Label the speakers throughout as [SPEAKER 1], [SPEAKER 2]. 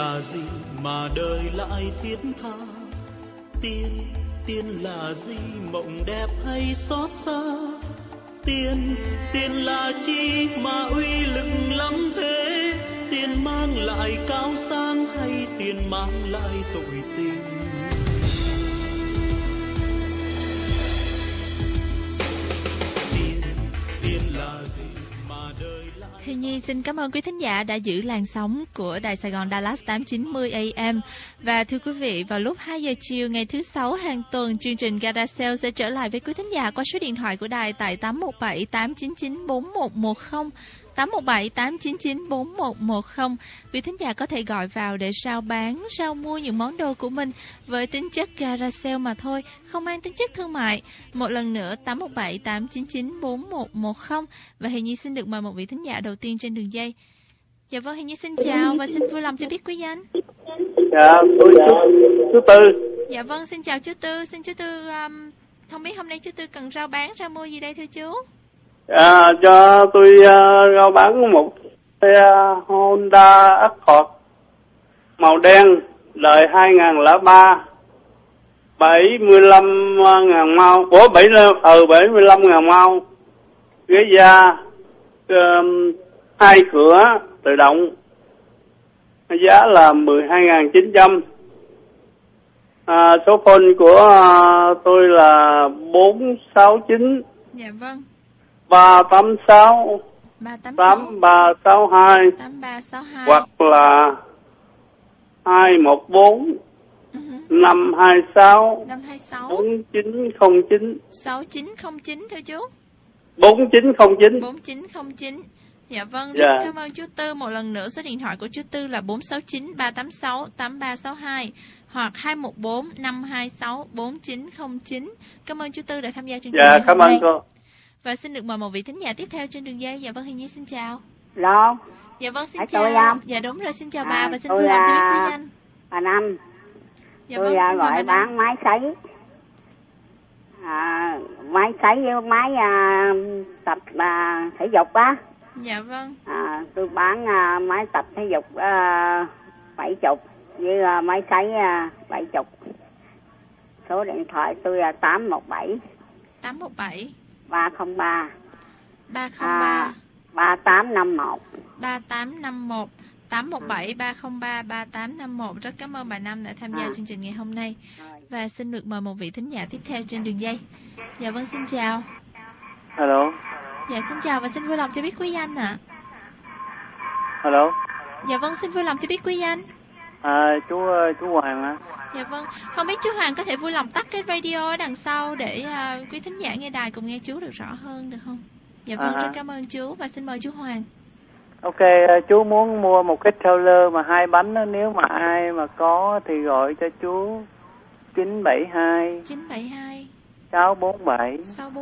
[SPEAKER 1] là gì mà đời lại thiết tha? Tiền là gì, mộng đẹp hay xót xa? Tiền là chi mà uy lực lắm thế? Tiền mang lại cao sang hay tiền mang lại tội tình? Tiền là gì mà đời lại...
[SPEAKER 2] Thì Nhi xin cảm ơn quý thính giả đã giữ làn sóng của Đài Sài Gòn Dallas 890 AM. Và thưa quý vị, vào lúc 2 giờ chiều ngày thứ Sáu hàng tuần, chương trình Garage sẽ trở lại với quý thính giả qua số điện thoại của đài tại 817 899 4110. 817 899 4110. Quý thính giả có thể gọi vào để rao bán, rao mua những món đồ của mình với tính chất garage sale mà thôi, không mang tính chất thương mại. Một lần nữa 817 899 4110. Và Hiền Nhi xin được mời một vị thính giả đầu tiên trên đường dây. Dạ vâng, Hiền Nhi xin chào và xin vui lòng cho biết quý danh.
[SPEAKER 3] Dạ, tôi chú Tư.
[SPEAKER 2] Dạ vâng, xin chào chú Tư. Xin chú Tư, không biết hôm nay chú Tư cần rao bán, rao mua gì đây thưa chú?
[SPEAKER 3] Cho tôi rao bán một xe Honda Accord màu đen, đời 2003, 75.000 mao, 75.000 mao, ghế da, 2 cửa tự động, giá là 12.900. Số phone của tôi là 469.
[SPEAKER 2] Dạ vâng.
[SPEAKER 3] 386 8362 hoặc là 214 526 4909
[SPEAKER 2] 6909 thưa chú.
[SPEAKER 3] 4909.
[SPEAKER 2] Dạ vâng, rất cảm ơn chú Tư. Một lần nữa số điện thoại của chú Tư là 469 386 8362 hoặc 214 526 4909. Cảm ơn chú Tư đã tham gia chương trình ngày hôm nay.
[SPEAKER 3] Cảm ơn cô.
[SPEAKER 2] Và xin được mời một vị thính giả tiếp theo trên đường dây. Dạ vâng, Hiền Nhi xin chào.
[SPEAKER 4] Alo.
[SPEAKER 2] Dạ vâng, xin chào. Dạ đúng rồi, xin chào bà và xin vui lòng cho biết quý danh.
[SPEAKER 4] Bà Năm.
[SPEAKER 2] Dạ
[SPEAKER 4] tôi
[SPEAKER 2] vâng, xin
[SPEAKER 4] gọi bán máy sấy. Máy sấy với máy tập thể dục á.
[SPEAKER 2] Dạ vâng.
[SPEAKER 4] Tôi bán máy tập thể dục 70 với máy sấy 70. Số điện thoại tôi là 817 303 3851
[SPEAKER 2] 817 303 3851. Rất cảm ơn bà Năm đã tham gia chương trình ngày hôm nay. Và xin được mời một vị thính giả tiếp theo trên đường dây. Dạ vâng, xin chào.
[SPEAKER 3] Hello.
[SPEAKER 2] Dạ xin chào và xin vui lòng cho biết quý danh ạ.
[SPEAKER 3] Hello.
[SPEAKER 2] Dạ vâng, xin vui lòng cho biết quý danh.
[SPEAKER 3] Chú Hoàng á.
[SPEAKER 2] Dạ vâng, không biết chú Hoàng có thể vui lòng tắt cái radio ở đằng sau để quý thính giả nghe đài cùng nghe chú được rõ hơn được không? Dạ vâng, rất cảm ơn chú và xin mời chú Hoàng.
[SPEAKER 3] Ok, chú muốn mua một cái trailer mà 2 bánh đó, nếu mà ai mà có thì gọi cho chú 972 647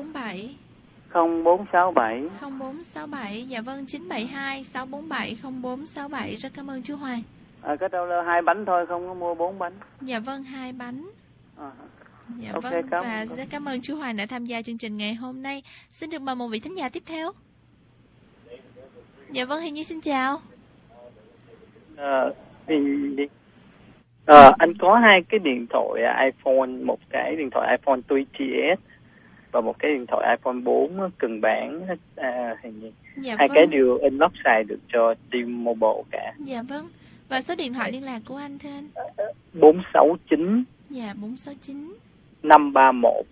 [SPEAKER 3] 0467.
[SPEAKER 2] 0467. Dạ vâng, 972 647 0467. Rất cảm ơn chú Hoàng.
[SPEAKER 3] Cái trailer 2 bánh thôi, không có mua 4 bánh.
[SPEAKER 2] Dạ vâng, 2 bánh. Dạ
[SPEAKER 3] okay,
[SPEAKER 2] vâng, và rất cảm ơn chú Hoàng đã tham gia chương trình ngày hôm nay. Xin được mời một vị thính giả tiếp theo. Dạ vâng, Hiền Nhi xin chào.
[SPEAKER 3] Anh có 2 cái điện thoại iPhone, một cái điện thoại iPhone 3GS và một cái điện thoại iPhone 4 cần bán. Hiền Nhi.
[SPEAKER 2] Dạ
[SPEAKER 3] 2
[SPEAKER 2] vâng.
[SPEAKER 3] cái đều inbox xài được cho T-Mobile cả.
[SPEAKER 2] Dạ vâng. Và số điện thoại liên lạc của anh thưa anh?
[SPEAKER 3] 469.
[SPEAKER 2] Dạ, 469
[SPEAKER 3] 531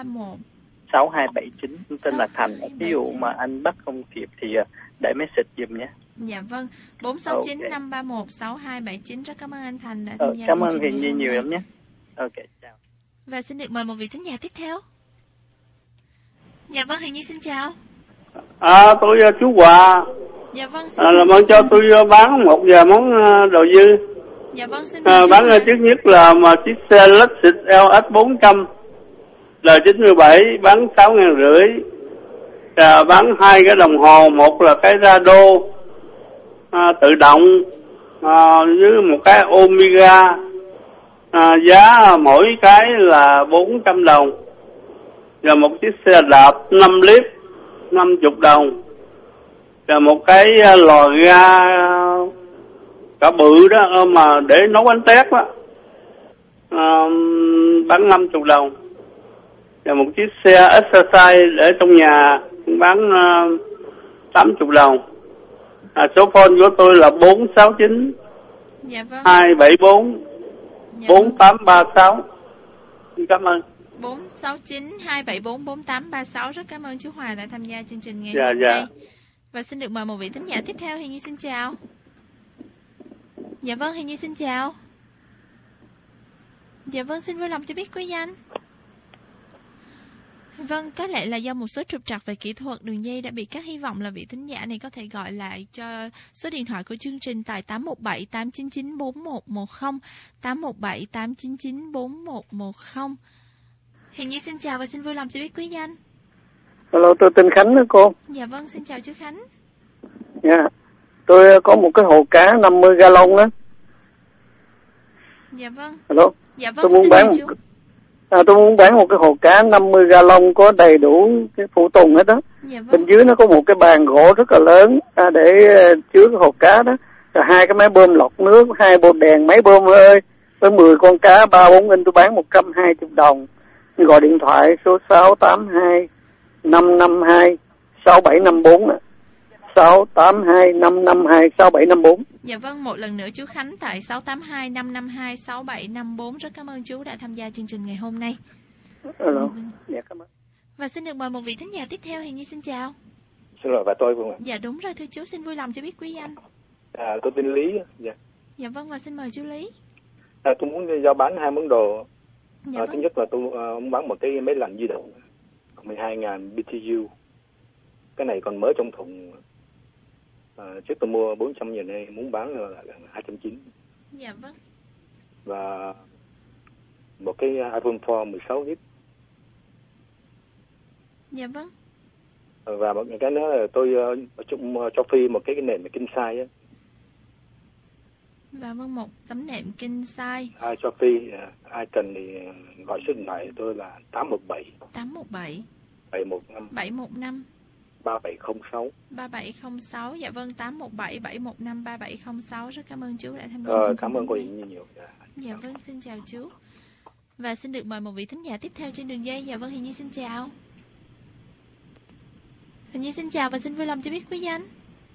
[SPEAKER 2] 6279.
[SPEAKER 3] Tên là Thành. Ví dụ mà anh bắt không kịp thì để message giùm nhé.
[SPEAKER 2] Dạ vâng, 469 531 6279. Rất cảm ơn anh Thành đã tham gia.
[SPEAKER 3] Cảm ơn Hiền Nhi nhiều lắm nhé. Ok, chào.
[SPEAKER 2] Và xin được mời một vị thính giả tiếp theo. Dạ vâng, Hiền Nhi xin chào.
[SPEAKER 3] Tôi chú Hòa.
[SPEAKER 2] Dạ vâng, xin
[SPEAKER 3] làm ơn cho tôi bán một vài món đồ dư.
[SPEAKER 2] Dạ vâng, xin
[SPEAKER 3] bán trước nhất là mà chiếc xe Lexus LS 400 đời 97 bán 6.500. Bán 2 cái đồng hồ, một là cái radio tự động với một cái Omega, giá mỗi cái là 400 đồng. Và một chiếc xe đạp 5 lít 50 đồng. Và một cái lò ga cả bự đó mà để nấu bánh tét á, bán 50 đồng. Và một chiếc xe exercise để trong nhà bán 80 đồng. Số phone của tôi là 469
[SPEAKER 2] Dạ vâng.
[SPEAKER 3] 274 4836. Cảm ơn.
[SPEAKER 2] 469 274 4836. Rất cảm ơn chú Hòa đã tham gia chương trình ngày
[SPEAKER 3] Dạ,
[SPEAKER 2] hôm
[SPEAKER 3] dạ.
[SPEAKER 2] nay. Và xin được mời một vị thính giả tiếp theo. Hiền Nhi xin chào. Dạ vâng, Hiền Nhi xin chào. Dạ vâng, xin vui lòng cho biết quý danh. Vâng, có lẽ là do một số trục trặc về kỹ thuật, đường dây đã bị cắt. Hy vọng là vị thính giả này có thể gọi lại cho số điện thoại của chương trình tại 817 899 4110, 817 899 4110. Hiền Nhi xin chào và xin vui lòng cho biết quý danh.
[SPEAKER 5] Hello, tôi tên Khánh đó cô.
[SPEAKER 2] Dạ vâng, xin chào chú Khánh.
[SPEAKER 5] Dạ, tôi có một cái hồ cá 50 gallon đó.
[SPEAKER 2] Dạ vâng.
[SPEAKER 5] Hello.
[SPEAKER 2] Dạ vâng,
[SPEAKER 5] Tôi muốn
[SPEAKER 2] xin
[SPEAKER 5] bán
[SPEAKER 2] mời chú.
[SPEAKER 5] tôi muốn bán một cái hồ cá 50 gallon có đầy đủ cái phụ tùng hết đó.
[SPEAKER 2] Dạ vâng.
[SPEAKER 5] Bên dưới nó có một cái bàn gỗ rất là lớn để chứa cái hồ cá đó. Rồi 2 cái máy bơm lọc nước, 2 bộ đèn máy bơm hơi, với 10 con cá 3-4 inch tôi bán 120 đồng. Gọi điện thoại số 682 552 6754 ạ. 682 552 6754.
[SPEAKER 2] Dạ vâng, một lần nữa chú Khánh tại 682 552 6754. Rất cảm ơn chú đã tham gia chương trình ngày hôm nay.
[SPEAKER 5] Hello. Dạ, cảm ơn.
[SPEAKER 2] Và xin được mời một vị thính giả tiếp theo. Hiền Nhi xin chào.
[SPEAKER 6] Xin lỗi, và tôi không ạ?
[SPEAKER 2] Dạ đúng rồi thưa chú, xin vui lòng cho biết quý danh.
[SPEAKER 6] Tôi tên Lý. Dạ.
[SPEAKER 2] Dạ vâng, và xin mời chú Lý.
[SPEAKER 6] Tôi muốn giao bán 2 món đồ.
[SPEAKER 2] Dạ vâng.
[SPEAKER 6] Thứ nhất là tôi muốn bán một cái máy lạnh di động 12.000 BTU. Cái này còn mới trong thùng. Trước tôi mua 400.000 này, muốn bán là 290.
[SPEAKER 2] Dạ vâng.
[SPEAKER 6] Và một cái iPhone 4 16GB.
[SPEAKER 2] Dạ vâng.
[SPEAKER 6] Và một cái nữa là tôi cho Phi một cái nệm king size á.
[SPEAKER 2] Và vâng, một tấm nệm king size.
[SPEAKER 6] Ai cho Phi, ai cần thì gọi số điện thoại tôi là 817 715 3706.
[SPEAKER 2] 3706. Dạ vâng, 817 715 3706. Rất cảm ơn chú đã tham gia chương trình.
[SPEAKER 6] Cảm ơn cô Yến nhiều.
[SPEAKER 2] Dạ vâng, xin chào chú. Và xin được mời một vị thính giả tiếp theo trên đường dây. Dạ vâng, Hiền Nhi xin chào. Hiền Nhi xin chào và xin vui lòng cho biết quý danh.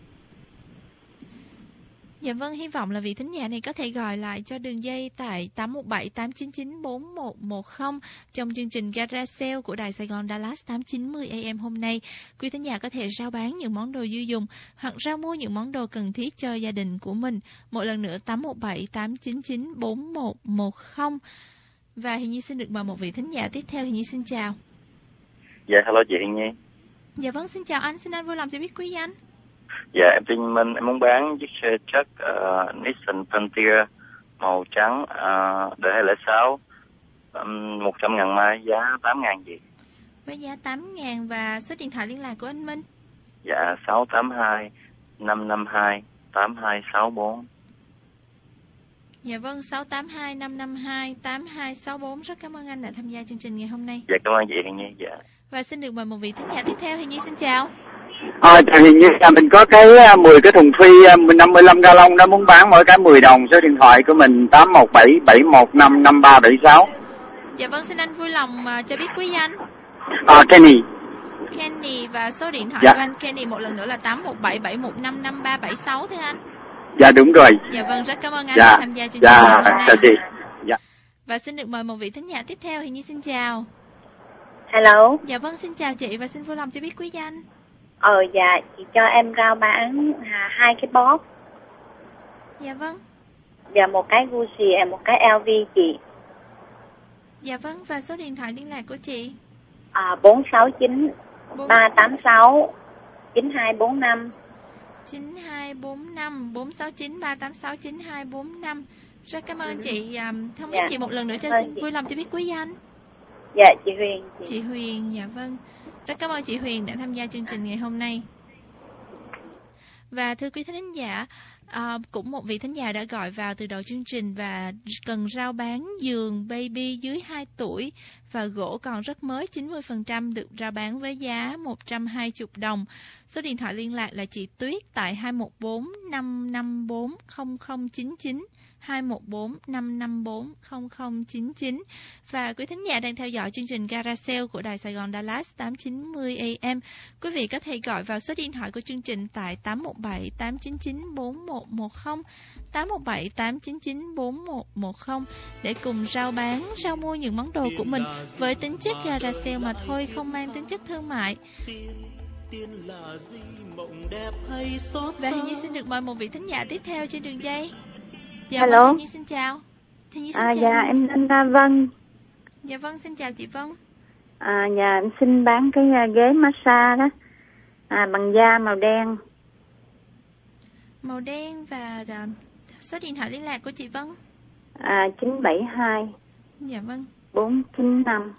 [SPEAKER 2] Dạ vâng, hy vọng là vị thính giả này có thể gọi lại cho đường dây tại 817 899 4110 trong chương trình Gara Sale của Đài Sài Gòn Dallas 890 AM hôm nay. Quý thính giả có thể rao bán những món đồ dư dùng hoặc rao mua những món đồ cần thiết cho gia đình của mình. Một lần nữa 817 899 4110. Và Hiền Nhi xin được mời một vị thính giả tiếp theo. Hiền Nhi xin chào.
[SPEAKER 7] Dạ, hello chị Hiền Nhi.
[SPEAKER 2] Dạ vâng, xin chào anh. Xin anh vui lòng cho biết quý danh.
[SPEAKER 7] Dạ, em tên Minh, em muốn bán chiếc xe truck Nissan Frontier màu trắng đời 2006, 100.000 mai, giá 8.000 gì?
[SPEAKER 2] Với giá 8.000 và số điện thoại liên lạc của anh Minh.
[SPEAKER 7] Dạ, 682 552 8264.
[SPEAKER 2] Dạ vâng, 682 552 8264. Rất cảm ơn anh đã tham gia chương trình ngày hôm nay.
[SPEAKER 7] Dạ, cảm ơn chị Hiền Nhi. Dạ.
[SPEAKER 2] Và xin được mời một vị thính giả tiếp theo. Hiền Nhi xin chào.
[SPEAKER 5] Chào Hiền Nhi, mình có cái 10 cái thùng phi 55 gallon đó, muốn bán mỗi cái 10 đồng. Số điện thoại của mình 817 715 5376.
[SPEAKER 2] Dạ vâng, xin anh vui lòng cho biết quý danh.
[SPEAKER 5] Kenny.
[SPEAKER 2] Kenny và số điện thoại
[SPEAKER 5] Dạ.
[SPEAKER 2] của anh Kenny một lần nữa là 817 715 5376 thưa anh.
[SPEAKER 5] Dạ đúng rồi.
[SPEAKER 2] Dạ vâng, rất cảm ơn anh
[SPEAKER 5] Dạ.
[SPEAKER 2] đã tham gia chương trình
[SPEAKER 5] Dạ,
[SPEAKER 2] ngày hôm nay.
[SPEAKER 5] chào chị. Dạ.
[SPEAKER 2] Và xin được mời một vị thính giả tiếp theo. Hiền Nhi xin chào.
[SPEAKER 8] Hello.
[SPEAKER 2] Dạ vâng, xin chào chị và xin vui lòng cho biết quý danh.
[SPEAKER 8] Dạ, chị cho em rao bán 2 cái box.
[SPEAKER 2] Dạ vâng.
[SPEAKER 8] Và một cái Gucci, một cái LV chị.
[SPEAKER 2] Dạ vâng, và số điện thoại liên lạc của chị.
[SPEAKER 8] 469 386 9245.
[SPEAKER 2] 9245 469 386 9245. Rất cảm ơn chị. Không biết
[SPEAKER 8] Dạ.
[SPEAKER 2] chị một lần nữa cho
[SPEAKER 8] Vâng,
[SPEAKER 2] xin
[SPEAKER 8] chị.
[SPEAKER 2] vui lòng cho biết quý danh.
[SPEAKER 8] Dạ, chị Huyền.
[SPEAKER 2] Chị Huyền, dạ vâng. Rất cảm ơn chị Huyền đã tham gia chương trình ngày hôm nay. Và thưa quý thính giả, cũng một vị thính giả đã gọi vào từ đầu chương trình và cần rao bán giường baby dưới 2 tuổi và gỗ còn rất mới 90% được rao bán với giá 120 đồng. Số điện thoại liên lạc là chị Tuyết tại 214 554 0099, 214 554 0099. Và quý thính giả đang theo dõi chương trình Gara Sale của Đài Sài Gòn Dallas 890 AM. Quý vị có thể gọi vào số điện thoại của chương trình tại 817 899 4110, 817 899 4110 để cùng rao bán, rao mua những món đồ của mình với tính chất Gara Sale mà thôi, không mang tính chất thương mại. Và Hình Như xin được mời một vị thính giả tiếp theo trên đường dây. Dạ,
[SPEAKER 8] Hello.
[SPEAKER 2] Hình Như xin chào. Hình Như xin chào.
[SPEAKER 8] Dạ em Vân.
[SPEAKER 2] Dạ vâng, xin chào chị Vân.
[SPEAKER 8] Dạ em xin bán cái ghế massage đó, bằng da màu đen.
[SPEAKER 2] Màu đen và số điện thoại liên lạc của chị Vân.
[SPEAKER 8] 972.
[SPEAKER 2] Dạ vâng.
[SPEAKER 8] 495.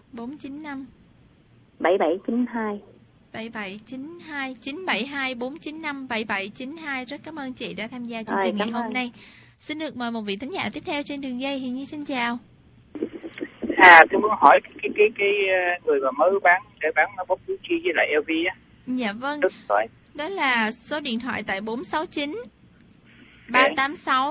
[SPEAKER 2] 7792.
[SPEAKER 8] 7792.
[SPEAKER 2] 972 495 7792. Rất cảm ơn chị đã tham gia chương trình ngày hôm nay. Xin được mời một vị thính giả tiếp theo trên đường dây. Hiền Nhi xin chào.
[SPEAKER 9] Tôi muốn hỏi cái người mà mới bán để bán bóp Gucci với lại LV á.
[SPEAKER 2] Dạ vâng. Đó là số điện thoại tại 469 386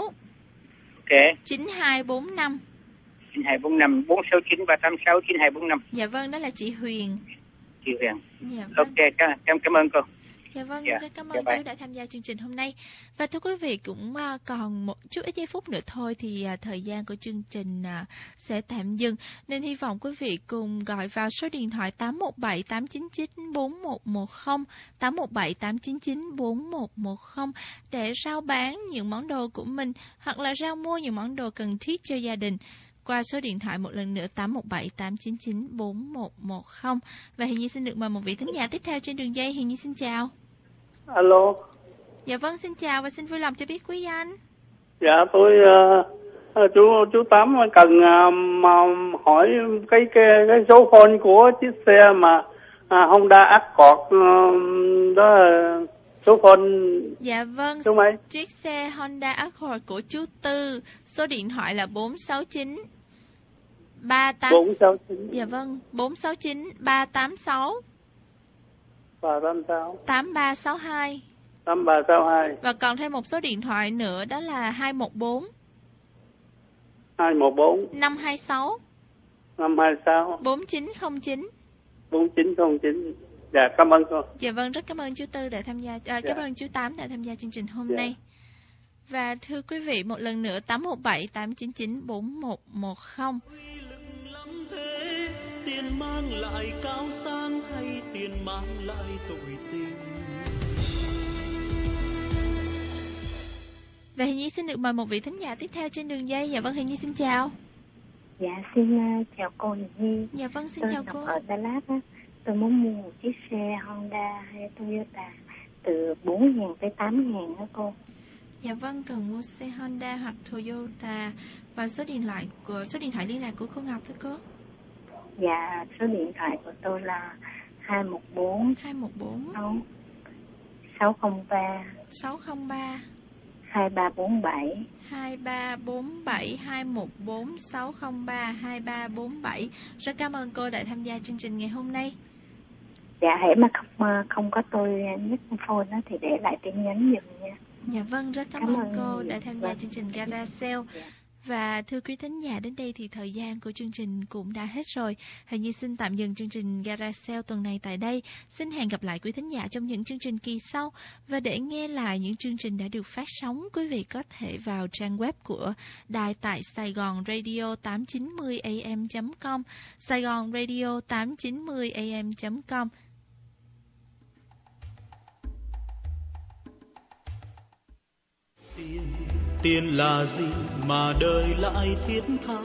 [SPEAKER 2] 9245.
[SPEAKER 9] 9245 469 386 9245.
[SPEAKER 2] Dạ vâng, đó là chị Huyền.
[SPEAKER 9] Chị Huyền.
[SPEAKER 2] Dạ vâng.
[SPEAKER 9] Ok, cảm ơn cô.
[SPEAKER 2] Dạ vâng, rất cảm ơn chú đã tham gia chương trình hôm nay. Và thưa quý vị, cũng còn một chút ít giây phút nữa thôi thì thời gian của chương trình sẽ tạm dừng. Nên hy vọng quý vị cùng gọi vào số điện thoại 817 899 4110, 817 899 4110 để rao bán những món đồ của mình hoặc là rao mua những món đồ cần thiết cho gia đình. Qua số điện thoại một lần nữa 817 899 4110. Và Hiền Nhi xin được mời một vị thính giả tiếp theo trên đường dây. Hiền Nhi xin chào.
[SPEAKER 3] Alo.
[SPEAKER 2] Dạ vâng, xin chào và xin vui lòng cho biết quý anh.
[SPEAKER 3] Dạ tôi chú Tám cần mà hỏi cái số phone của chiếc xe mà Honda Accord đó là số phone.
[SPEAKER 2] Dạ vâng, chiếc xe Honda Accord của chú Tư, số điện thoại là 469
[SPEAKER 3] 469.
[SPEAKER 2] Dạ vâng, 469 386 8362.
[SPEAKER 3] 8362.
[SPEAKER 2] Và còn thêm một số điện thoại nữa đó là 214 526 4909.
[SPEAKER 3] 4909. Dạ, cảm ơn cô.
[SPEAKER 2] Dạ vâng, rất cảm ơn chú Tư đã tham gia, cảm ơn chú Tám đã tham gia chương trình hôm nay. Và thưa quý vị, một lần nữa 817 899 4110.
[SPEAKER 1] Tiền mang lại cao sang hay tiền mang lại tội tình?
[SPEAKER 2] Và Hiền Nhi xin được mời một vị thính giả tiếp theo trên đường dây. Dạ vâng, Hiền Nhi xin chào.
[SPEAKER 8] Dạ xin chào cô Hiền Nhi.
[SPEAKER 2] Dạ vâng, xin chào cô.
[SPEAKER 8] Ở Dallas á, tôi muốn mua một chiếc xe Honda hay Toyota từ 4.000 tới 8.000 đó cô.
[SPEAKER 2] Dạ vâng, cần mua xe Honda hoặc Toyota. Và số điện thoại liên lạc của cô Ngọc thưa cô.
[SPEAKER 8] Dạ, số điện thoại của tôi là 214 603 2347
[SPEAKER 2] 214 603 2347. Rất cảm ơn cô đã tham gia chương trình ngày hôm nay.
[SPEAKER 8] Dạ, hãy mà không có tôi nhấc phone đó thì để lại tin nhắn giùm nha.
[SPEAKER 2] Dạ vâng, rất cảm ơn cô đã tham gia chương trình Gara Sale. Và thưa quý thính giả, đến đây thì thời gian của chương trình cũng đã hết rồi. Hình như xin tạm dừng chương trình Gara Sale tuần này tại đây. Xin hẹn gặp lại quý thính giả trong những chương trình kỳ sau. Và để nghe lại những chương trình đã được phát sóng, quý vị có thể vào trang web của đài tại Saigon Radio 890am.com, Saigon Radio 890am.com.
[SPEAKER 1] Tiền là gì mà đời lại thiết tha?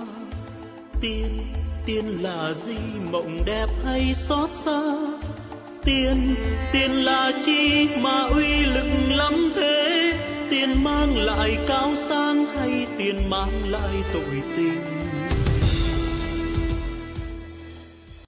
[SPEAKER 1] Tiền là gì, mộng đẹp hay xót xa? Tiền là chi mà uy lực lắm thế? Tiền mang lại cao sang hay tiền mang lại tội tình?